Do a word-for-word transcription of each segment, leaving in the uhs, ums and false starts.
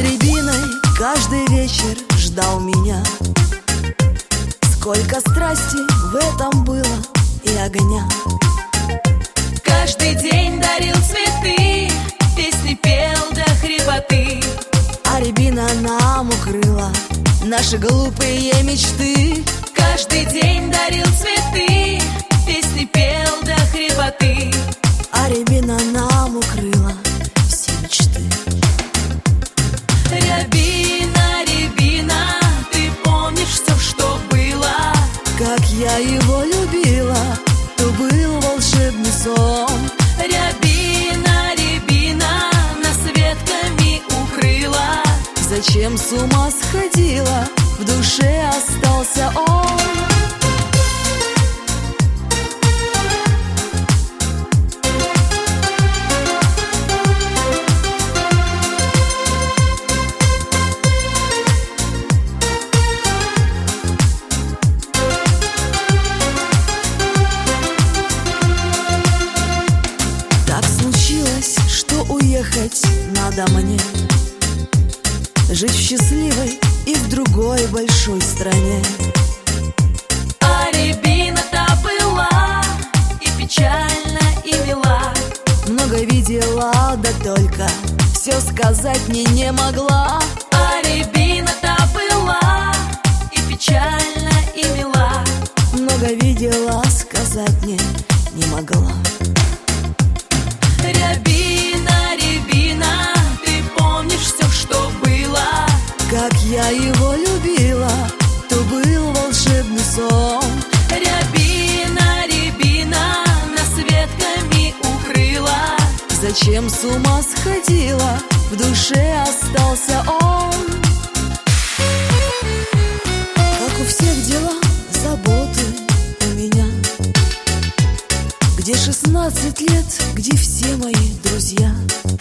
рябиной каждый вечер ждал меня. Сколько страсти в этом было и огня. Каждый день дарил цветы, песни пел до хрипоты. А рябина нам укрыла наши глупые мечты. Каждый день дарил цветы, песни пел до хрипоты. А рябина нам укрыла все мечты. Рябина, рябина, ты помнишь все, что было? Как я его любила, то был волшебный сон. Рябина, рябина, нас ветками укрыла. Зачем с ума сходила, в душе остался он. Так случилось, что уехать надо мне, жить в счастливой и в другой большой стране. А рябина-то была и печальна, и мила. Много видела, да только все сказать мне не могла. А рябина-то была и печальна, и мила. Много видела, сказать мне не могла. Рябина, рябина, ты помнишь все, что было? Как я его любила, то был волшебный сон. Рябина, рябина, нас ветками укрыла. Зачем с ума сходила, в душе остался он. Как у всех дела, заботы у меня. Где шестнадцать лет, где все мои друзья.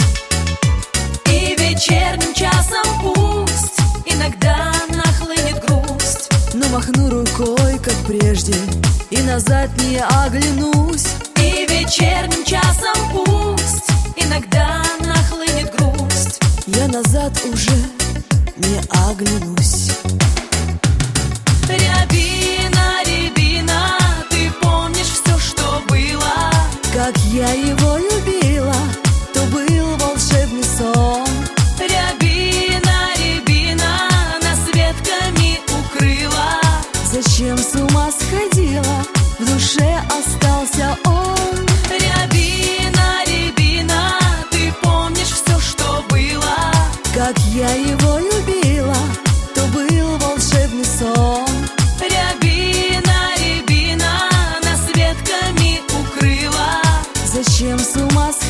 И вечерним часом пусть иногда нахлынет грусть, Но махну рукой, как прежде, и назад не оглянусь. и вечерним часом пусть иногда нахлынет грусть. Я назад уже не оглянусь. Рябина, рябина, ты помнишь все, что было? Как я его любила, то был волшебный сон. Рябина, рябина, нас ветками укрыла. Зачем с ума сходила, в душе остался он. Рябина, рябина, ты помнишь все, что было? Как я его любила, то был волшебный сон. Рябина, рябина, нас ветками укрыла. Зачем с ума